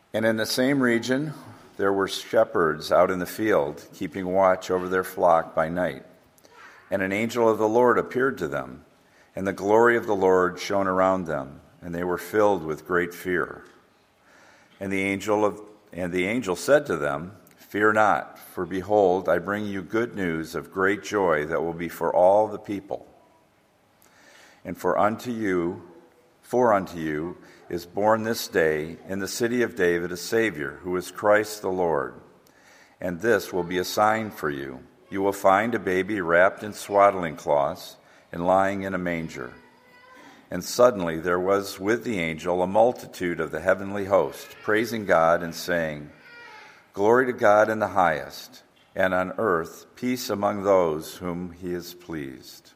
And in the same region there were shepherds out in the field, keeping watch over their flock by night. And an angel of the Lord appeared to them, and the glory of the Lord shone around them, and they were filled with great fear. And the angel said to them, "Fear not, for behold, I bring you good news of great joy that will be for all the people. And for unto you is born this day in the city of David a Savior, who is Christ the Lord. And this will be a sign for you. You will find a baby wrapped in swaddling cloths and lying in a manger." And suddenly there was with the angel a multitude of the heavenly host, praising God and saying, "Glory to God in the highest, and on earth peace among those with whom he is pleased."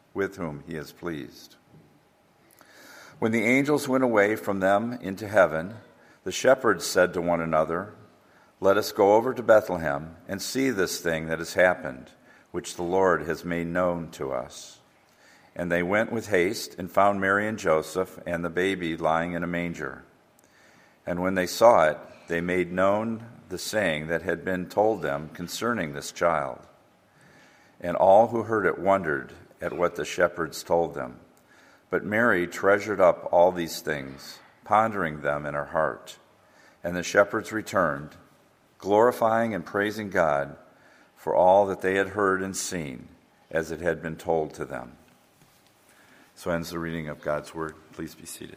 When the angels went away from them into heaven, the shepherds said to one another, "Let us go over to Bethlehem and see this thing that has happened, which the Lord has made known to us." And they went with haste and found Mary and Joseph and the baby lying in a manger. And when they saw it, they made known the saying that had been told them concerning this child. And all who heard it wondered at what the shepherds told them. But Mary treasured up all these things, pondering them in her heart. And the shepherds returned, glorifying and praising God for all that they had heard and seen, as it had been told to them. So ends the reading of God's word. Please be seated.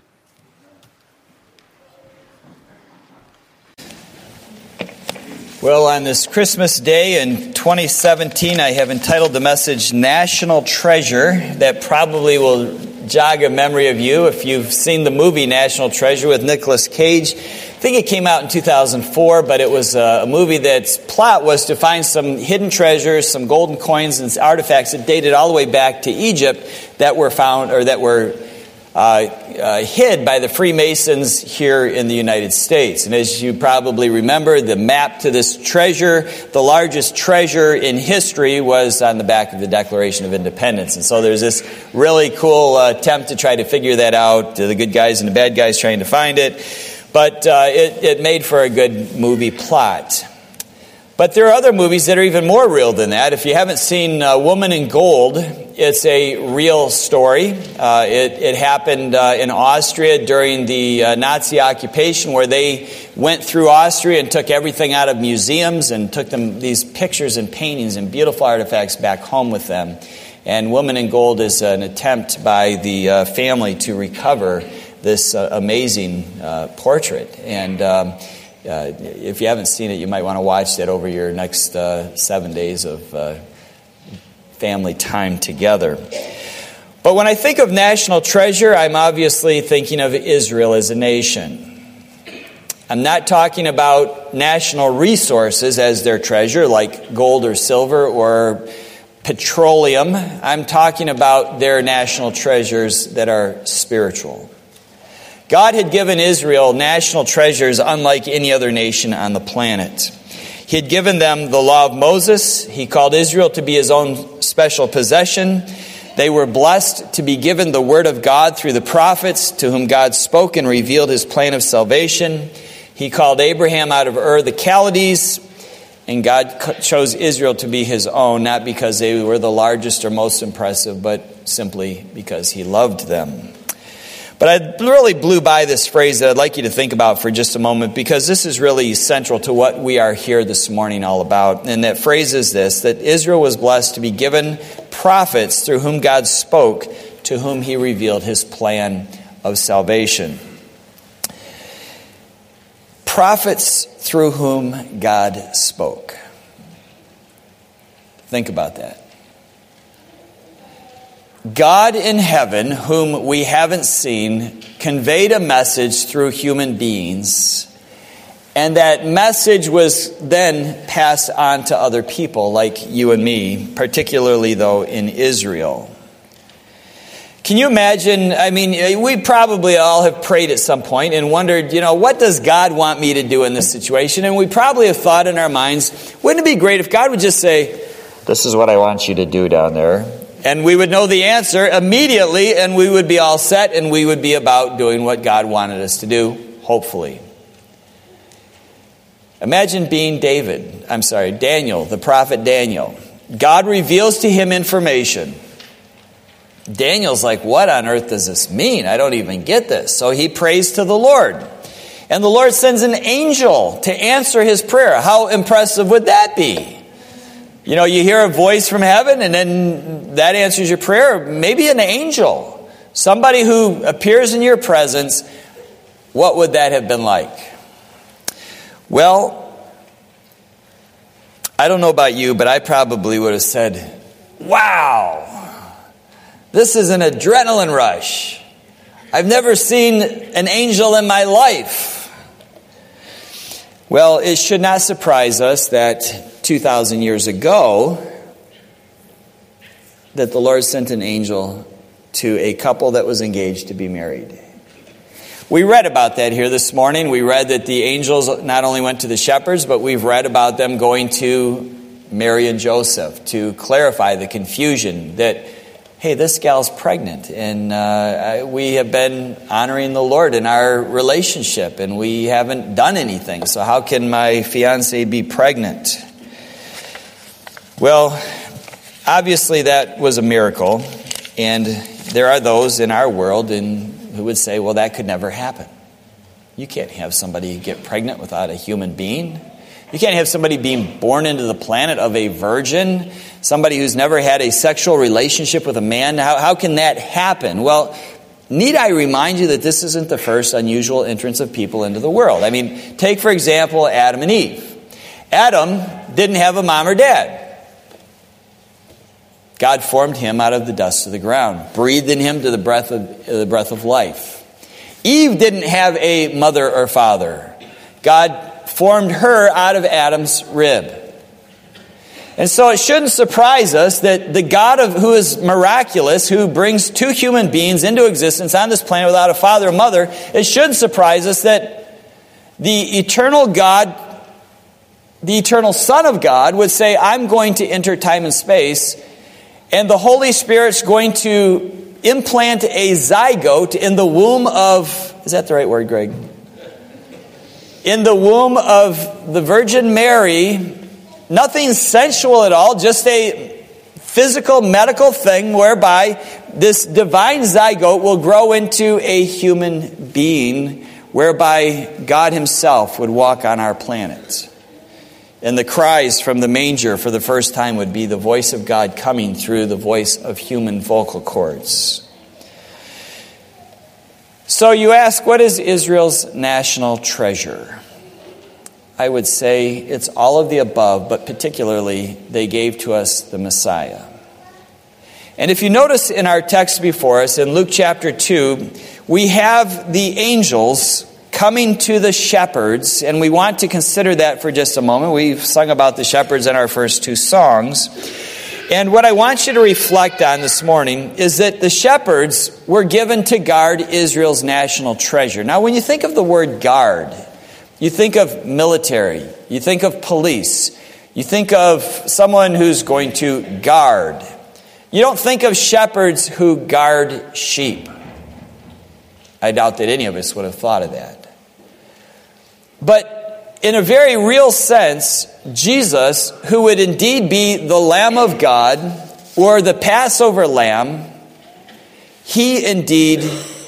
Well, on this Christmas day in 2017, I have entitled the message National Treasure. That probably will jog a memory of you if you've seen the movie National Treasure with Nicolas Cage. I think it came out in 2004, but it was a movie that's plot was to find some hidden treasures, some golden coins and artifacts that dated all the way back to Egypt that were found or that were hid by the Freemasons here in the United States. And as you probably remember, the map to this treasure, the largest treasure in history, was on the back of the Declaration of Independence. And so there's this really cool attempt to try to figure that out, the good guys and the bad guys trying to find it. But it made for a good movie plot. But there are other movies that are even more real than that. If you haven't seen Woman in Gold, it's a real story. It happened in Austria during the Nazi occupation, where they went through Austria and took everything out of museums and took them these pictures and paintings and beautiful artifacts back home with them. And Woman in Gold is an attempt by the family to recover this amazing portrait. And if you haven't seen it, you might want to watch that over your next 7 days of family time together. But when I think of national treasure, I'm obviously thinking of Israel as a nation. I'm not talking about national resources as their treasure, like gold or silver or petroleum. I'm talking about their national treasures that are spiritual. God had given Israel national treasures unlike any other nation on the planet. He had given them the law of Moses. He called Israel to be his own special possession. They were blessed to be given the word of God through the prophets, to whom God spoke and revealed his plan of salvation. He called Abraham out of Ur the Chaldees, and God chose Israel to be his own, not because they were the largest or most impressive, but simply because he loved them. But I really blew by this phrase that I'd like you to think about for just a moment, because this is really central to what we are here this morning all about. And that phrase is this, that Israel was blessed to be given prophets through whom God spoke, to whom he revealed his plan of salvation. Prophets through whom God spoke. Think about that. God in heaven, whom we haven't seen, conveyed a message through human beings, and that message was then passed on to other people like you and me, particularly though in Israel. Can you imagine? I mean, we probably all have prayed at some point and wondered, what does God want me to do in this situation? And we probably have thought in our minds, wouldn't it be great if God would just say, "This is what I want you to do down there." And we would know the answer immediately, and we would be all set, and we would be about doing what God wanted us to do, hopefully. Imagine being Daniel, the prophet Daniel. God reveals to him information. Daniel's like, what on earth does this mean? I don't even get this. So he prays to the Lord. And the Lord sends an angel to answer his prayer. How impressive would that be? You know, you hear a voice from heaven and then that answers your prayer. Maybe an angel, somebody who appears in your presence. What would that have been like? Well, I don't know about you, but I probably would have said, wow, this is an adrenaline rush. I've never seen an angel in my life. Well, it should not surprise us that 2,000 years ago, that the Lord sent an angel to a couple that was engaged to be married. We read about that here this morning. We read that the angels not only went to the shepherds, but we've read about them going to Mary and Joseph to clarify the confusion that, hey, this gal's pregnant, and we have been honoring the Lord in our relationship, and we haven't done anything, so how can my fiancée be pregnant? Well, obviously that was a miracle, and there are those in our world who would say, well, that could never happen. You can't have somebody get pregnant without a human being. You can't have somebody being born into the planet of a virgin, somebody who's never had a sexual relationship with a man. How can that happen? Well, need I remind you that this isn't the first unusual entrance of people into the world. I mean, take, for example, Adam and Eve. Adam didn't have a mom or dad. God formed him out of the dust of the ground, breathed in him to the breath of life. Eve didn't have a mother or father. God formed her out of Adam's rib. And so it shouldn't surprise us that the God who is miraculous, who brings two human beings into existence on this planet without a father or mother, it shouldn't surprise us that the eternal God, the eternal Son of God, would say, I'm going to enter time and space, and the Holy Spirit's going to implant a zygote in the womb of, is that the right word, Greg? In the womb of the Virgin Mary, nothing sensual at all, just a physical, medical thing whereby this divine zygote will grow into a human being, whereby God himself would walk on our planet. And the cries from the manger for the first time would be the voice of God coming through the voice of human vocal cords. So you ask, what is Israel's national treasure? I would say it's all of the above, but particularly they gave to us the Messiah. And if you notice in our text before us, in Luke chapter 2, we have the angels coming to the shepherds, and we want to consider that for just a moment. We've sung about the shepherds in our first two songs. And what I want you to reflect on this morning is that the shepherds were given to guard Israel's national treasure. Now, when you think of the word guard, you think of military, you think of police, you think of someone who's going to guard. You don't think of shepherds who guard sheep. I doubt that any of us would have thought of that. But in a very real sense, Jesus, who would indeed be the Lamb of God or the Passover Lamb, he indeed,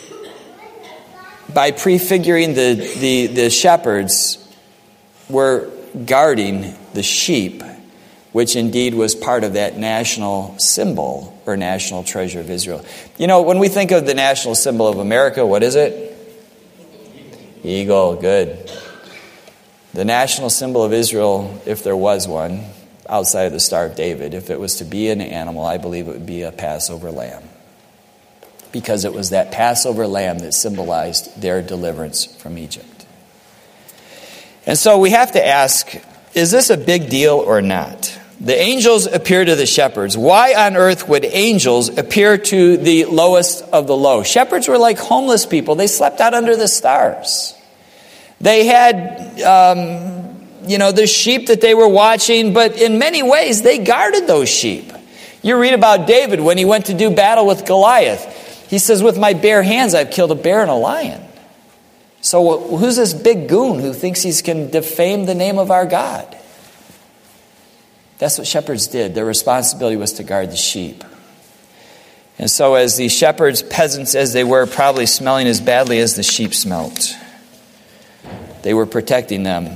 by prefiguring the shepherds, were guarding the sheep, which indeed was part of that national symbol or national treasure of Israel. You know, when we think of the national symbol of America, what is it? Eagle, good. The national symbol of Israel, if there was one, outside of the Star of David, if it was to be an animal, I believe it would be a Passover lamb. Because it was that Passover lamb that symbolized their deliverance from Egypt. And so we have to ask, is this a big deal or not? The angels appear to the shepherds. Why on earth would angels appear to the lowest of the low? Shepherds were like homeless people. They slept out under the stars. They had, the sheep that they were watching, but in many ways they guarded those sheep. You read about David when he went to do battle with Goliath. He says, with my bare hands I've killed a bear and a lion. So who's this big goon who thinks he can defame the name of our God? That's what shepherds did. Their responsibility was to guard the sheep. And so as the shepherds, peasants as they were, probably smelling as badly as the sheep smelt, they were protecting them.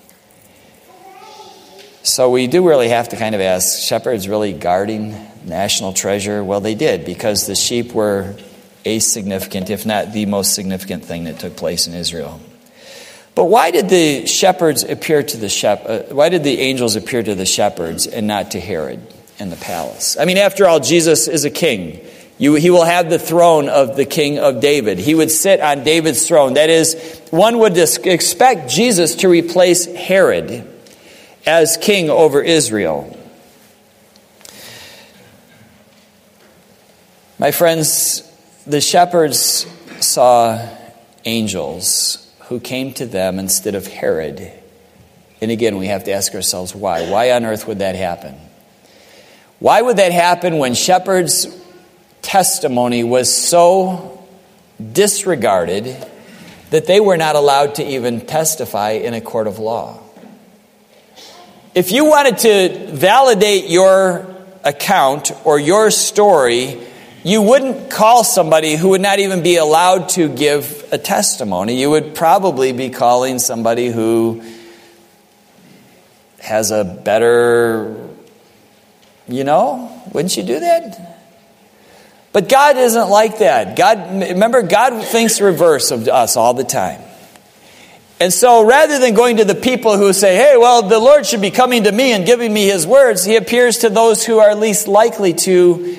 So we do really have to kind of ask, shepherds really guarding national treasure? Well, they did, because the sheep were a significant, if not the most significant thing that took place in Israel. But why did the shepherds appear to the why did the angels appear to the shepherds and not to Herod in the palace? I mean, after all, Jesus is a king. He will have the throne of the king of David. He would sit on David's throne. That is, one would expect Jesus to replace Herod as king over Israel. My friends, the shepherds saw angels who came to them instead of Herod. And again, we have to ask ourselves why. Why on earth would that happen? Why would that happen when shepherds' testimony was so disregarded that they were not allowed to even testify in a court of law? If you wanted to validate your account or your story, you wouldn't call somebody who would not even be allowed to give a testimony. You would probably be calling somebody who has a better, wouldn't you do that? But God isn't like that. God thinks the reverse of us all the time. And so rather than going to the people who say, hey, well, the Lord should be coming to me and giving me his words, he appears to those who are least likely to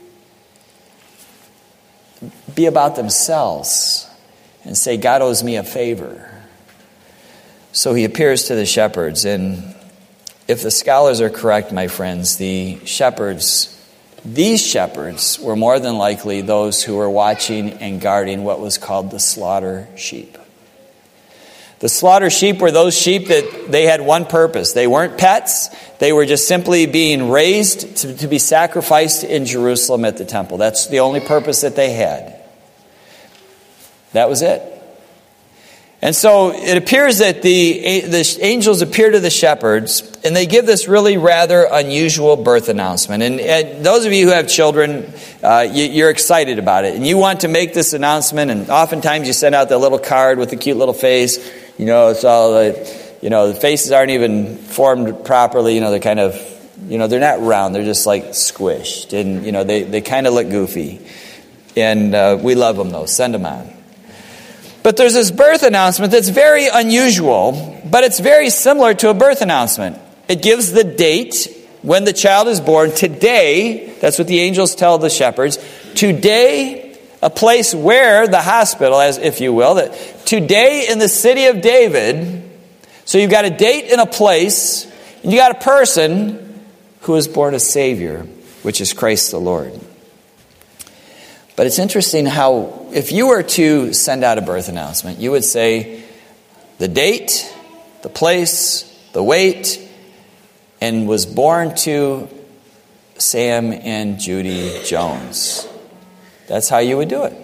be about themselves and say, God owes me a favor. So he appears to the shepherds. And if the scholars are correct, my friends, these shepherds were more than likely those who were watching and guarding what was called the slaughter sheep. The slaughter sheep were those sheep that they had one purpose. They weren't pets. They were just simply being raised to be sacrificed in Jerusalem at the temple. That's the only purpose that they had. That was it. And so it appears that the angels appear to the shepherds, and they give this really rather unusual birth announcement. And those of you who have children, you're excited about it. And you want to make this announcement, and oftentimes you send out that little card with the cute little face. It's all, the faces aren't even formed properly. They're kind of, they're not round. They're just like squished. And, they kind of look goofy. And we love them, though. Send them on. But there's this birth announcement that's very unusual, but it's very similar to a birth announcement. It gives the date when the child is born. Today, that's what the angels tell the shepherds. Today, a place where the hospital, as if you will, that today in the city of David. So you've got a date and a place, and you got a person who is born a Savior, which is Christ the Lord. But it's interesting how, if you were to send out a birth announcement, you would say the date, the place, the weight, and was born to Sam and Judy Jones. That's how you would do it.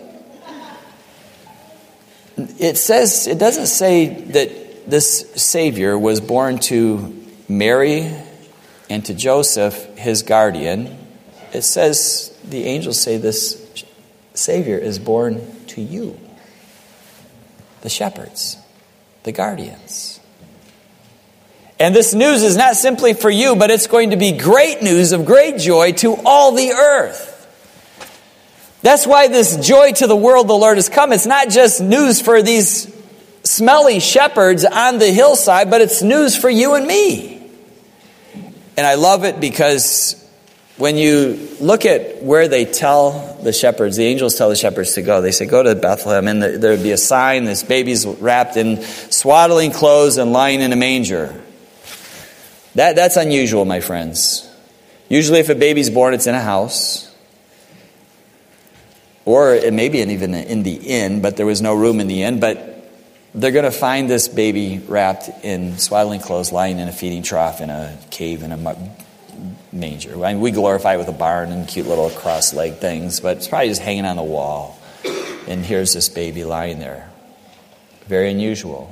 It doesn't say that this Savior was born to Mary and to Joseph, his guardian. It says, the angels say this Savior is born to you, the shepherds, the guardians. And this news is not simply for you, but it's going to be great news of great joy to all the earth. That's why this joy to the world the Lord has come. It's not just news for these smelly shepherds on the hillside, but it's news for you and me. And I love it because when you look at where they tell the shepherds, the angels tell the shepherds to go. They say, go to Bethlehem, and there would be a sign, this baby's wrapped in swaddling clothes and lying in a manger. That's unusual, my friends. Usually if a baby's born, it's in a house. Or it may be even in the inn, but there was no room in the inn. But they're going to find this baby wrapped in swaddling clothes, lying in a feeding trough in a cave in a manger. I mean, we glorify it with a barn and cute little cross-legged things, but it's probably just hanging on the wall. And here's this baby lying there. Very unusual.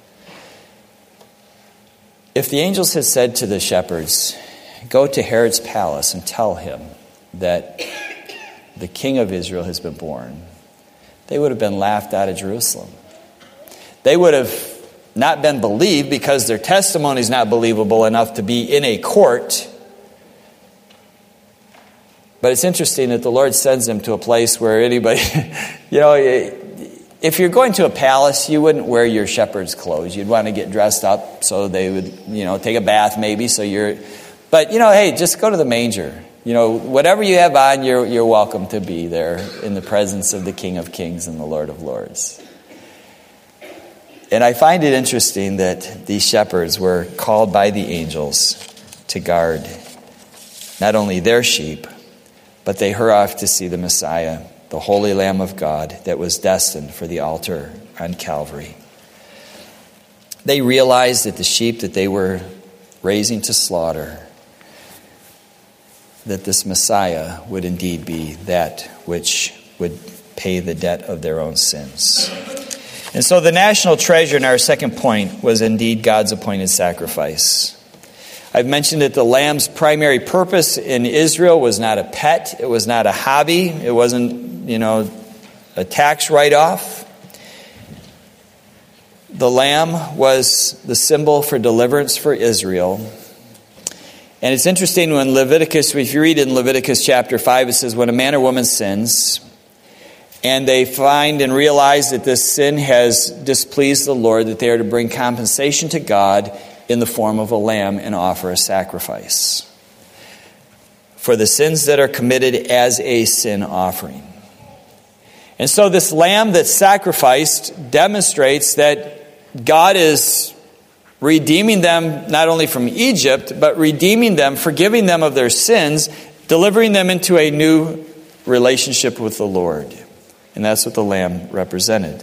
If the angels had said to the shepherds, "Go to Herod's palace and tell him that the King of Israel has been born," they would have been laughed out of Jerusalem. They would have not been believed because their testimony is not believable enough to be in a court. But it's interesting that the Lord sends them to a place where anybody, if you're going to a palace, you wouldn't wear your shepherd's clothes. You'd want to get dressed up so they would, take a bath maybe. But hey, just go to the manger. Whatever you have on, you're welcome to be there in the presence of the King of Kings and the Lord of Lords. And I find it interesting that these shepherds were called by the angels to guard not only their sheep, but they hurry off to see the Messiah, the Holy Lamb of God that was destined for the altar on Calvary. They realized that the sheep that they were raising to slaughter, that this Messiah would indeed be that which would pay the debt of their own sins. And so the national treasure in our second point was indeed God's appointed sacrifice. I've mentioned that the lamb's primary purpose in Israel was not a pet. It was not a hobby. It wasn't, a tax write-off. The lamb was the symbol for deliverance for Israel. And it's interesting when Leviticus, if you read in Leviticus chapter 5, it says, when a man or woman sins, and they find and realize that this sin has displeased the Lord, that they are to bring compensation to God in the form of a lamb and offer a sacrifice for the sins that are committed as a sin offering. And so this lamb that's sacrificed demonstrates that God is redeeming them not only from Egypt, but redeeming them, forgiving them of their sins, delivering them into a new relationship with the Lord. And that's what the lamb represented.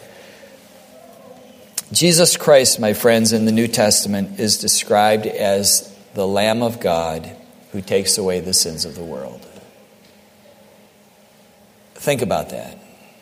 Jesus Christ, my friends, in the New Testament is described as the Lamb of God who takes away the sins of the world. Think about that.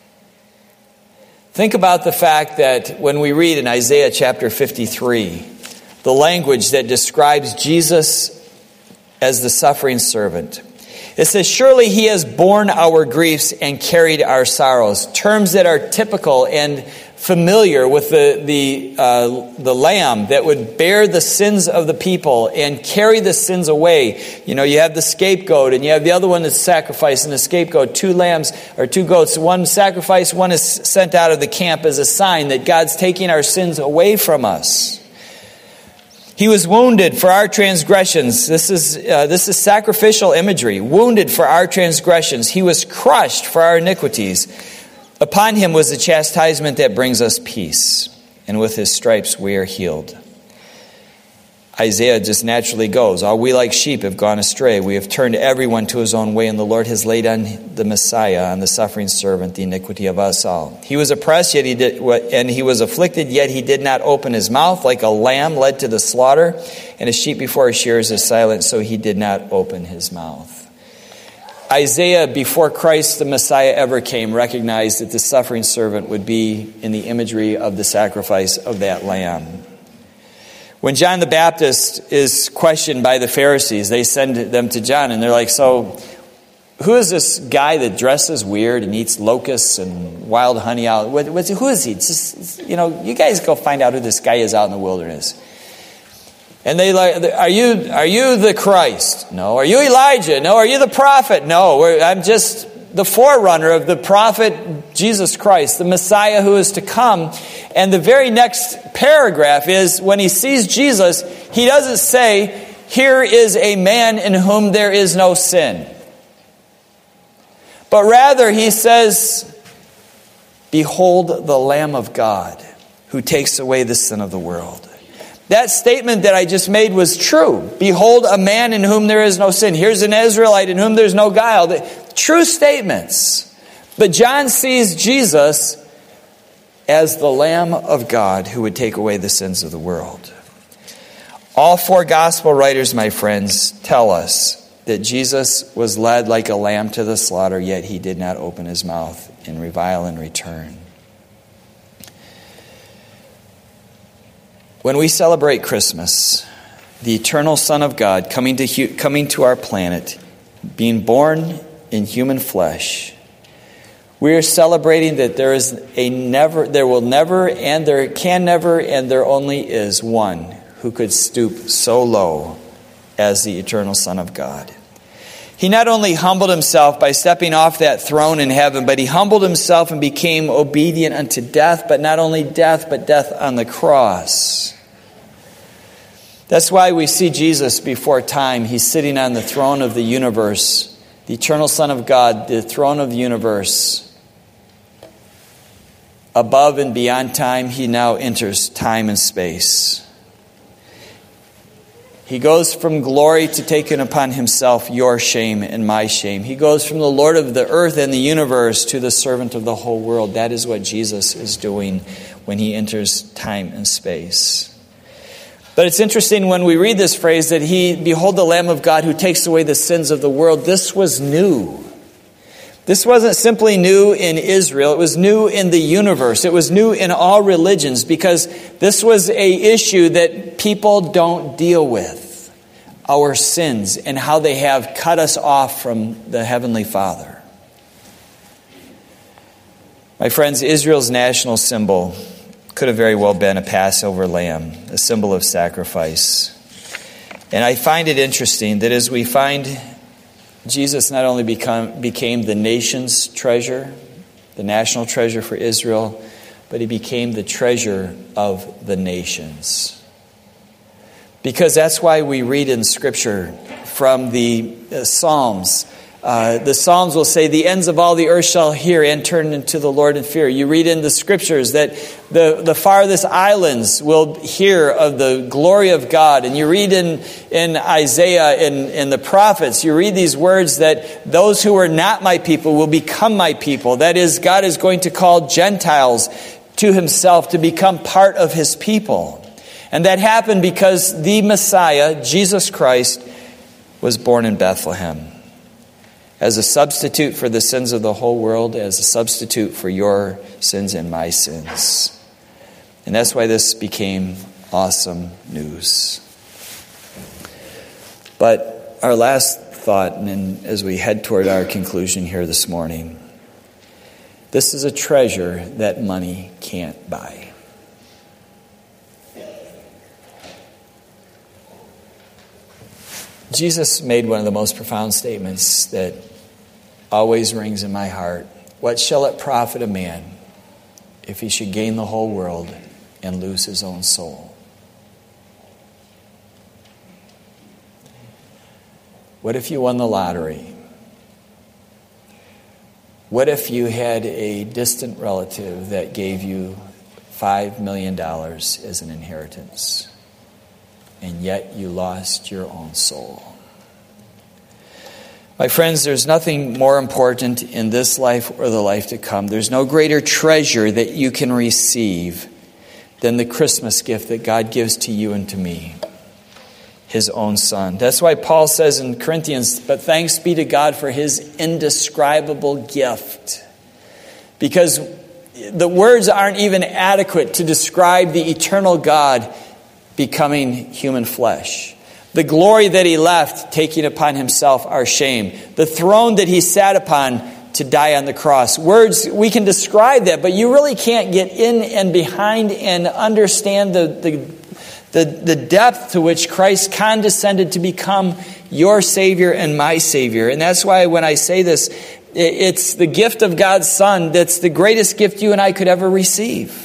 Think about the fact that when we read in Isaiah chapter 53, the language that describes Jesus as the suffering servant. It says, surely he has borne our griefs and carried our sorrows. Terms that are typical and familiar with the lamb that would bear the sins of the people and carry the sins away. You have the scapegoat and you have the other one that's sacrificed and the scapegoat. 2 lambs or 2 goats. One sacrificed, one is sent out of the camp as a sign that God's taking our sins away from us. He was wounded for our transgressions. This is sacrificial imagery. Wounded for our transgressions. He was crushed for our iniquities. Upon him was the chastisement that brings us peace. And with his stripes we are healed. Isaiah just naturally goes, all we like sheep have gone astray. We have turned everyone to his own way, and the Lord has laid on the Messiah, on the suffering servant, the iniquity of us all. He was oppressed, and he was afflicted, yet he did not open his mouth. Like a lamb led to the slaughter, and a sheep before his shearers is silent, so he did not open his mouth. Isaiah, before Christ the Messiah ever came, recognized that the suffering servant would be in the imagery of the sacrifice of that lamb. When John the Baptist is questioned by the Pharisees, they send them to John, and they're like, so who is this guy that dresses weird and eats locusts and wild honey out? Who is he? You guys go find out who this guy is out in the wilderness. And they like, are you the Christ? No. Are you Elijah? No. Are you the prophet? No. I'm just the forerunner of the prophet Jesus Christ, the Messiah who is to come. And the very next paragraph is, when he sees Jesus, he doesn't say, here is a man in whom there is no sin. But rather he says, behold the Lamb of God who takes away the sin of the world. That statement that I just made was true. Behold a man in whom there is no sin. Here's an Israelite in whom there's no guile. True statements. But John sees Jesus as the Lamb of God who would take away the sins of the world. All 4 gospel writers, my friends, tell us that Jesus was led like a lamb to the slaughter, yet he did not open his mouth and revile in return. When we celebrate Christmas, the eternal Son of God coming to our planet, being born in human flesh, we are celebrating that there will never, and there can never, and there only is one who could stoop so low as the eternal Son of God. He not only humbled himself by stepping off that throne in heaven, but he humbled himself and became obedient unto death, but not only death, but death on the cross. That's why we see Jesus before time. He's sitting on the throne of the universe, the eternal Son of God, the throne of the universe. Above and beyond time, he now enters time and space. He goes from glory to taking upon himself your shame and my shame. He goes from the Lord of the earth and the universe to the servant of the whole world. That is what Jesus is doing when he enters time and space. But it's interesting when we read this phrase that behold the Lamb of God who takes away the sins of the world. This was new. This wasn't simply new in Israel. It was new in the universe. It was new in all religions because this was an issue that people don't deal with. Our sins and how they have cut us off from the Heavenly Father. My friends, Israel's national symbol could have very well been a Passover lamb, a symbol of sacrifice. And I find it interesting that as we find Jesus not only became the nation's treasure, the national treasure for Israel, but he became the treasure of the nations. Because that's why we read in Scripture from the Psalms. The Psalms will say, the ends of all the earth shall hear and turn into the Lord in fear. You read in the Scriptures that the farthest islands will hear of the glory of God. And you read in Isaiah, in the prophets, you read these words that those who are not my people will become my people. That is, God is going to call Gentiles to himself to become part of his people. And that happened because the Messiah, Jesus Christ, was born in Bethlehem. As a substitute for the sins of the whole world, as a substitute for your sins and my sins. And that's why this became awesome news. But our last thought, and as we head toward our conclusion here this morning, this is a treasure that money can't buy. Jesus made one of the most profound statements that always rings in my heart. What shall it profit a man if he should gain the whole world and lose his own soul? What if you won the lottery? What if you had a distant relative that gave you $5 million as an inheritance? And yet you lost your own soul. My friends, there's nothing more important in this life or the life to come. There's no greater treasure that you can receive than the Christmas gift that God gives to you and to me, his own Son. That's why Paul says in Corinthians, but thanks be to God for his indescribable gift. Because the words aren't even adequate to describe the eternal God becoming human flesh. The glory that he left, taking upon himself our shame. The throne that he sat upon to die on the cross. Words, we can describe that, but you really can't get in and behind and understand the depth to which Christ condescended to become your Savior and my Savior. And that's why when I say this, it's the gift of God's Son that's the greatest gift you and I could ever receive.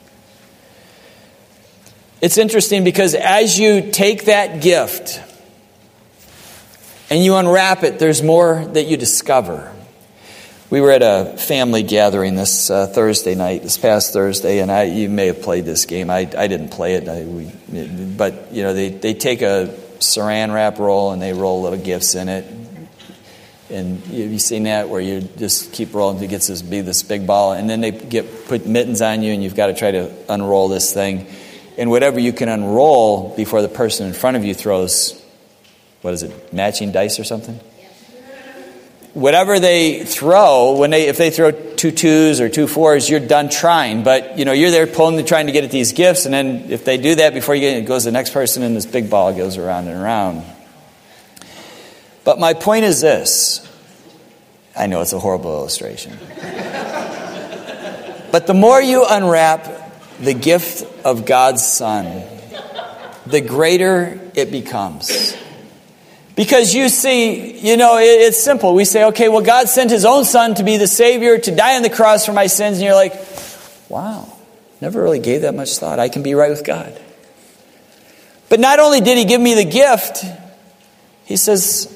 It's interesting because as you take that gift and you unwrap it, there's more that you discover. We were at a family gathering this past Thursday, and you may have played this game. I didn't play it, but they take a saran wrap roll and they roll little gifts in it. And have you seen that where you just keep rolling until it gets this big ball, and then they put mittens on you, and you've got to try to unroll this thing. And whatever you can unroll before the person in front of you throws, matching dice or something? whatever they throw, if they throw 2 2s or 2 4s, you're done trying. But, you're there trying to get at these gifts, and then if they do that before you get it, goes to the next person, and this big ball goes around and around. But my point is this. I know it's a horrible illustration. But the more you unwrap the gift of God's Son, the greater it becomes. Because you see, it's simple. We say, okay, well, God sent his own Son to be the Savior, to die on the cross for my sins. And you're like, wow, never really gave that much thought. I can be right with God. But not only did he give me the gift, he says,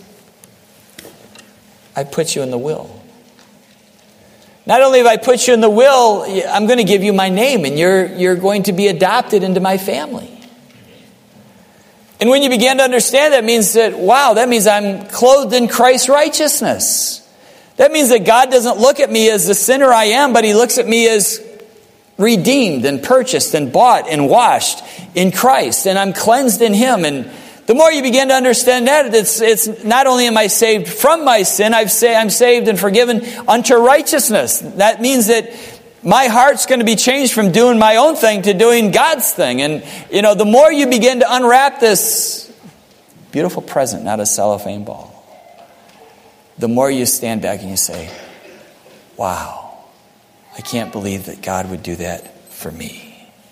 I put you in the will. Not only have I put you in the will, I'm going to give you my name, and you're going to be adopted into my family. And when you begin to understand that means I'm clothed in Christ's righteousness. That means that God doesn't look at me as the sinner I am, but he looks at me as redeemed and purchased and bought and washed in Christ. And I'm cleansed in him. And the more you begin to understand that, it's not only am I saved from my sin, I'm saved and forgiven unto righteousness. That means that my heart's going to be changed from doing my own thing to doing God's thing. And, the more you begin to unwrap this beautiful present, not a cellophane ball, the more you stand back and you say, wow, I can't believe that God would do that for me.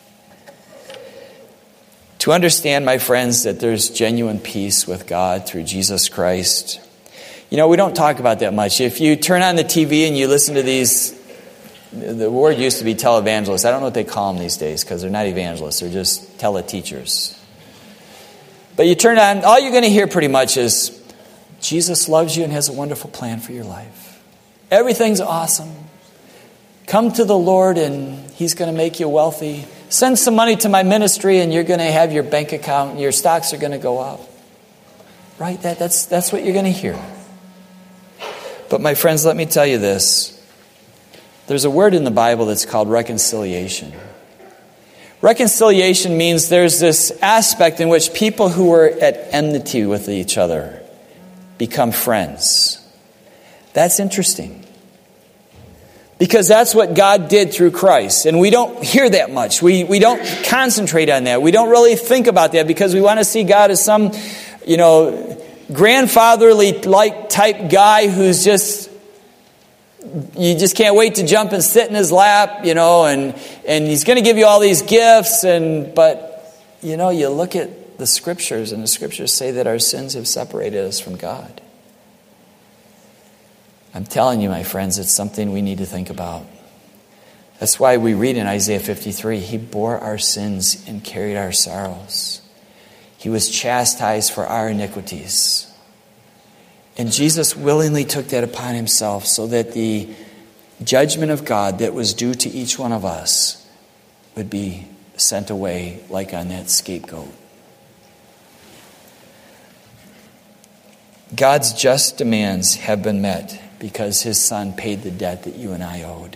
To understand, my friends, that there's genuine peace with God through Jesus Christ. We don't talk about that much. If you turn on the TV and you listen to these, the word used to be televangelists. I don't know what they call them these days because they're not evangelists. They're just teleteachers. But you turn on, all you're going to hear pretty much is, Jesus loves you and has a wonderful plan for your life. Everything's awesome. Come to the Lord and he's going to make you wealthy. Send some money to my ministry and you're going to have your bank account and your stocks are going to go up. Right? That's what you're going to hear. But my friends, let me tell you this. There's a word in the Bible that's called reconciliation. Reconciliation means there's this aspect in which people who are at enmity with each other become friends. That's interesting. Because that's what God did through Christ. And we don't hear that much. We don't concentrate on that. We don't really think about that because we want to see God as some, grandfatherly-like type guy who's just, you just can't wait to jump and sit in his lap, and he's going to give you all these gifts. But you look at the scriptures, and the scriptures say that our sins have separated us from God. I'm telling you, my friends, it's something we need to think about. That's why we read in Isaiah 53, he bore our sins and carried our sorrows. He was chastised for our iniquities. And Jesus willingly took that upon himself so that the judgment of God that was due to each one of us would be sent away like on that scapegoat. God's just demands have been met because his Son paid the debt that you and I owed.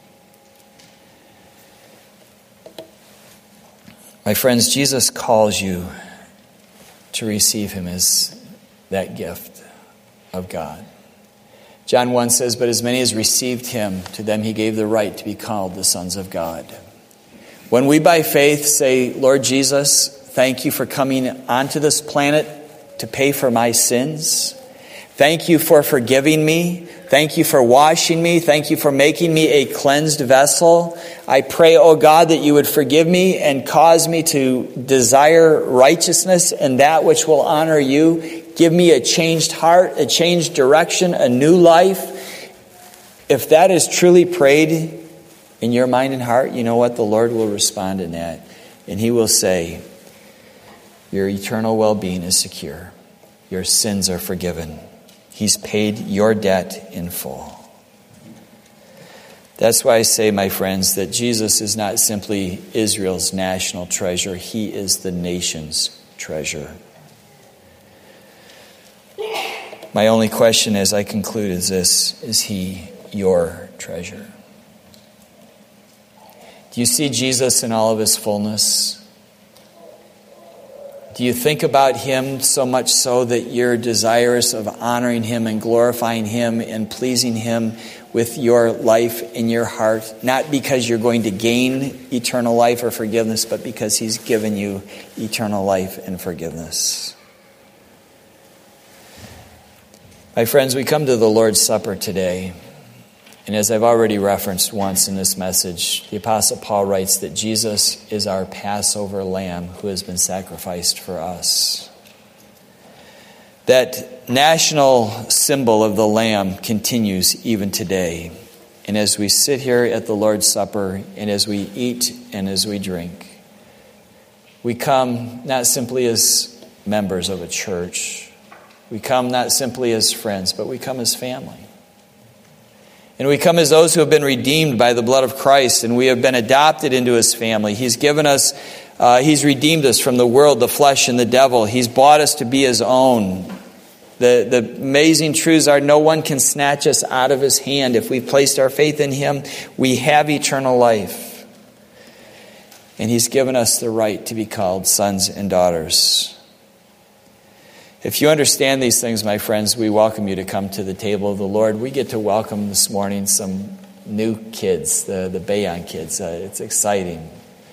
My friends, Jesus calls you to receive him as that gift of God. John 1 says, but as many as received him, to them he gave the right to be called the sons of God. When we by faith say, Lord Jesus, thank you for coming onto this planet to pay for my sins. Thank you for forgiving me. Thank you for washing me. Thank you for making me a cleansed vessel. I pray, oh God, that you would forgive me and cause me to desire righteousness and that which will honor you. Give me a changed heart, a changed direction, a new life. If that is truly prayed in your mind and heart, you know what? The Lord will respond in that. And he will say, your eternal well-being is secure. Your sins are forgiven. He's paid your debt in full. That's why I say, my friends, that Jesus is not simply Israel's national treasure. He is the nation's treasure. My only question as I conclude is this: is he your treasure? Do you see Jesus in all of his fullness? Do you think about him so much so that you're desirous of honoring him and glorifying him and pleasing him with your life in your heart? Not because you're going to gain eternal life or forgiveness, but because he's given you eternal life and forgiveness. My friends, we come to the Lord's Supper today. And as I've already referenced once in this message, the Apostle Paul writes that Jesus is our Passover lamb who has been sacrificed for us. That national symbol of the lamb continues even today. And as we sit here at the Lord's Supper, and as we eat and as we drink, we come not simply as members of a church. We come not simply as friends, but we come as family. And we come as those who have been redeemed by the blood of Christ, and we have been adopted into his family. He's given us, he's redeemed us from the world, the flesh, and the devil. He's bought us to be his own. The amazing truths are no one can snatch us out of his hand. If we've placed our faith in him, we have eternal life. And he's given us the right to be called sons and daughters. If you understand these things, my friends, we welcome you to come to the table of the Lord. We get to welcome this morning some new kids, the Bayon kids. It's exciting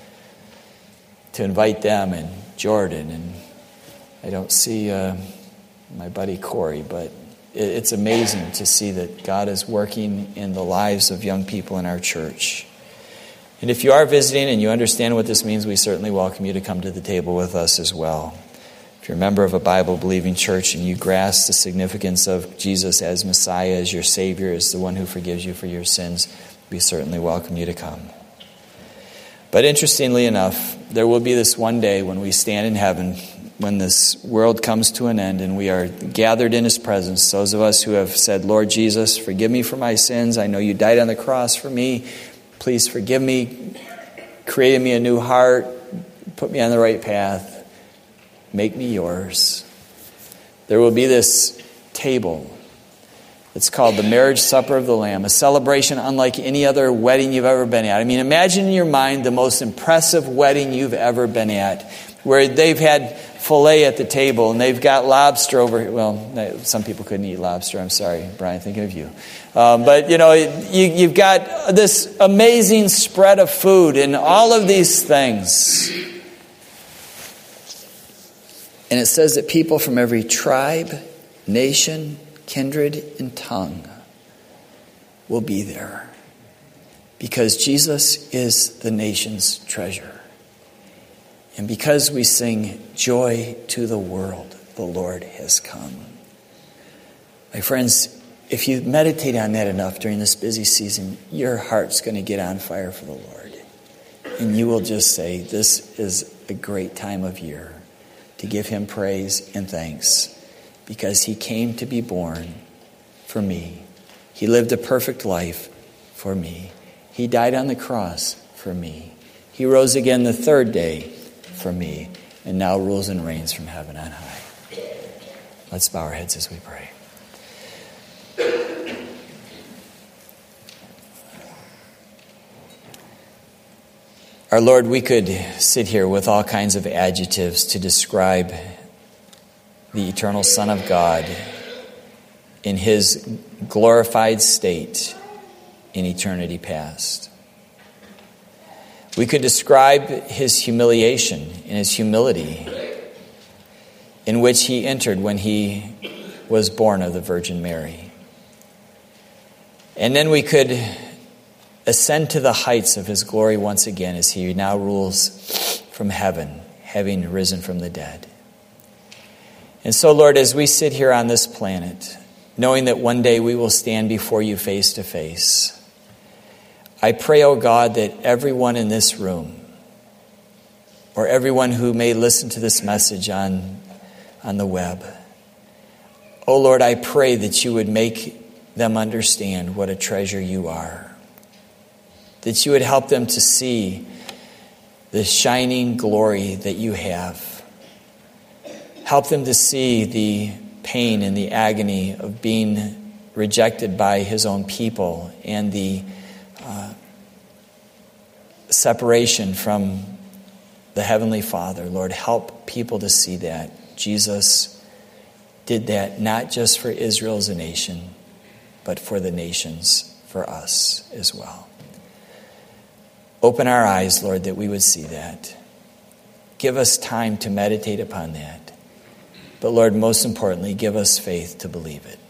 to invite them and Jordan. And I don't see my buddy Corey, but it's amazing to see that God is working in the lives of young people in our church. And if you are visiting and you understand what this means, we certainly welcome you to come to the table with us as well. If you're a member of a Bible-believing church and you grasp the significance of Jesus as Messiah, as your Savior, as the one who forgives you for your sins, we certainly welcome you to come. But interestingly enough, there will be this one day when we stand in heaven, when this world comes to an end and we are gathered in his presence, those of us who have said, Lord Jesus, forgive me for my sins. I know you died on the cross for me. Please forgive me. Create in me a new heart. Put me on the right path. Make me yours. There will be this table. It's called the marriage supper of the Lamb, a celebration unlike any other wedding you've ever been at. I mean, imagine in your mind the most impressive wedding you've ever been at, where they've had filet at the table and they've got lobster over here. Well, some people couldn't eat lobster. I'm sorry, Brian, thinking of you. But, you've got this amazing spread of food and all of these things. And it says that people from every tribe, nation, kindred, and tongue will be there. Because Jesus is the nation's treasure. And because we sing, joy to the world, the Lord has come. My friends, if you meditate on that enough during this busy season, your heart's going to get on fire for the Lord. And you will just say, this is a great time of year to give him praise and thanks because he came to be born for me. He lived a perfect life for me. He died on the cross for me. He rose again the third day for me and now rules and reigns from heaven on high. Let's bow our heads as we pray. Our Lord, we could sit here with all kinds of adjectives to describe the eternal Son of God in his glorified state in eternity past. We could describe his humiliation and his humility in which he entered when he was born of the Virgin Mary. And then we could ascend to the heights of his glory once again as he now rules from heaven, having risen from the dead. And so, Lord, as we sit here on this planet, knowing that one day we will stand before you face to face, I pray, O God, that everyone in this room, or everyone who may listen to this message on the web, O Lord, I pray that you would make them understand what a treasure you are. That you would help them to see the shining glory that you have. Help them to see the pain and the agony of being rejected by his own people and the separation from the Heavenly Father. Lord, help people to see that Jesus did that not just for Israel as a nation, but for the nations, for us as well. Open our eyes, Lord, that we would see that. Give us time to meditate upon that. But Lord, most importantly, give us faith to believe it.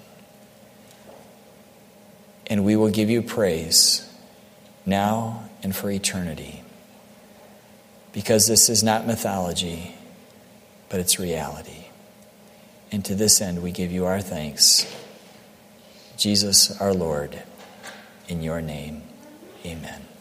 And we will give you praise now and for eternity. Because this is not mythology, but it's reality. And to this end, we give you our thanks. Jesus, our Lord, in your name, amen.